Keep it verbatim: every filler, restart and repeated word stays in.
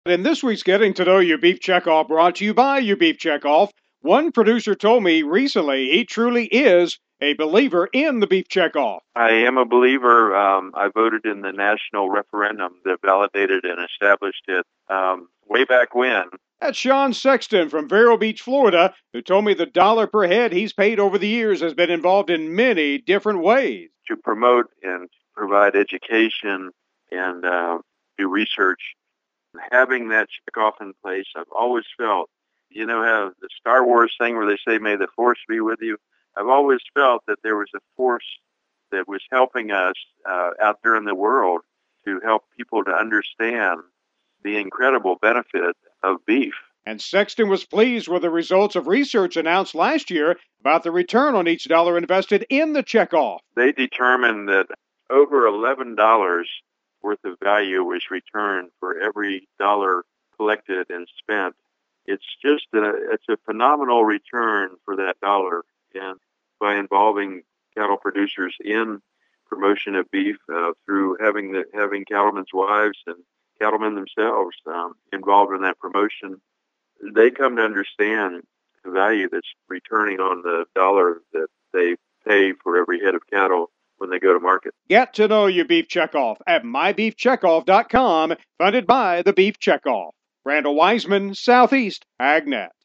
In this week's Getting to Know You Beef Checkoff, brought to you by You Beef Checkoff, one producer told me recently he truly is a believer in the beef checkoff. I am a believer. Um, I voted in the national referendum that validated and established it um, way back when. That's Sean Sexton from Vero Beach, Florida, who told me the dollar per head he's paid over the years has been involved in many different ways. To promote and provide education and uh, do research, having that checkoff in place, I've always felt, you know, how the Star Wars thing where they say, may the force be with you. I've always felt that there was a force that was helping us uh, out there in the world to help people to understand the incredible benefit of beef. And Sexton was pleased with the results of research announced last year about the return on each dollar invested in the checkoff. They determined that over eleven dollars worth of value was returned for every dollar collected and spent. It's just a, it's a phenomenal return for that dollar. And by involving cattle producers in promotion of beef uh, through having the having cattlemen's wives and cattlemen themselves um, involved in that promotion, they come to understand the value that's returning on the dollar that they pay for every head of cattle when they go to market. Get to know your beef checkoff at my beef checkoff dot com, funded by the Beef Checkoff. Randall Wiseman, Southeast AgNet.